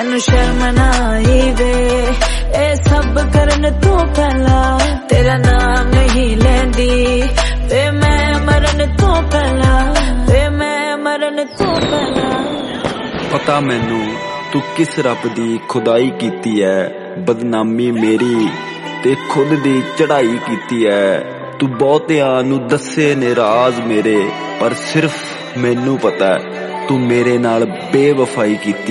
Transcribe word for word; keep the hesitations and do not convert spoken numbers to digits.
ਤੈਨੂੰ ਸ਼ਰਮ ਨਾ ਆਈ ਵੇ ਇਹ ਸਭ ਕਰਨ ਤੋਂ ਪਹਿਲਾਂ ਤੇਰਾ ਨਾਮ ਨਹੀਂ ਲੈਂਦੀ ਵੇ ਮੈਂ ਮਰਨ ਤੋਂ ਪਹਿਲਾਂ ਵੇ ਮੈਂ ਮਰਨ ਤੋਂ ਪਹਿਲਾਂ। ਪਤਾ ਮੈਨੂੰ ਤੂੰ ਕਿਸ ਰੱਬ ਦੀ ਖੁਦਾਈ ਕੀਤੀ ਐ, ਬਦਨਾਮੀ ਮੇਰੀ ਤੇ ਖੁਦ ਦੀ ਚੜਾਈ ਕੀਤੀ ਐ। ਤੂੰ ਬਹੁਤਿਆਂ ਨੂੰ ਦੱਸੇ ਨੇ ਰਾਜ਼ ਮੇਰੇ, ਪਰ ਸਿਰਫ ਮੈਨੂੰ ਪਤਾ ਤੂੰ ਮੇਰੇ ਨਾਲ ਬੇਵਫਾਈ ਕੀਤੀ